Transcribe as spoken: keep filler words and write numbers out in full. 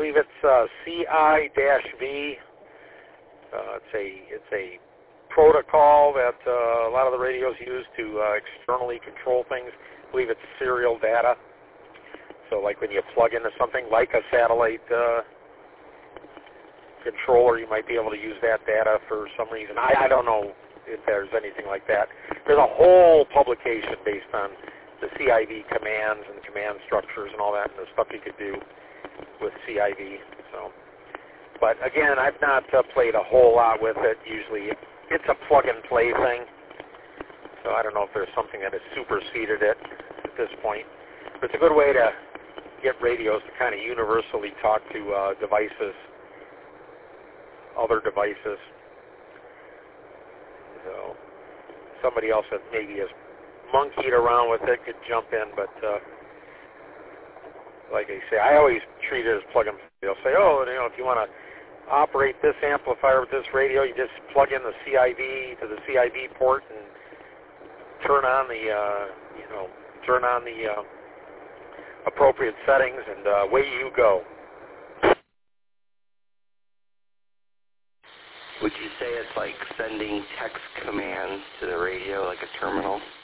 believe it's uh, C I V. Uh, it's a it's a protocol that uh, a lot of the radios use to uh, externally control things. I believe it's serial data. So like when you plug into something like a satellite uh, controller, you might be able to use that data for some reason. I, I don't know if there's anything like that. There's a whole publication based on the C I V commands and command structures and all that, and the stuff you could do with C I V. So, but again, I've not uh, played a whole lot with it. Usually it's a plug-and-play thing. So I don't know if there's something that has superseded it at this point. But it's a good way to get radios to kind of universally talk to uh, devices, other devices. So somebody else that maybe has monkeyed around with it could jump in, but uh, like I say, I always treat it as plug and play. They'll say, oh, you know, if you want to operate this amplifier with this radio, you just plug in the C I V to the C I V port and turn on the, uh, you know, turn on the uh, appropriate settings, and uh, away you go. Would you say it's like sending text commands to the radio, like a terminal?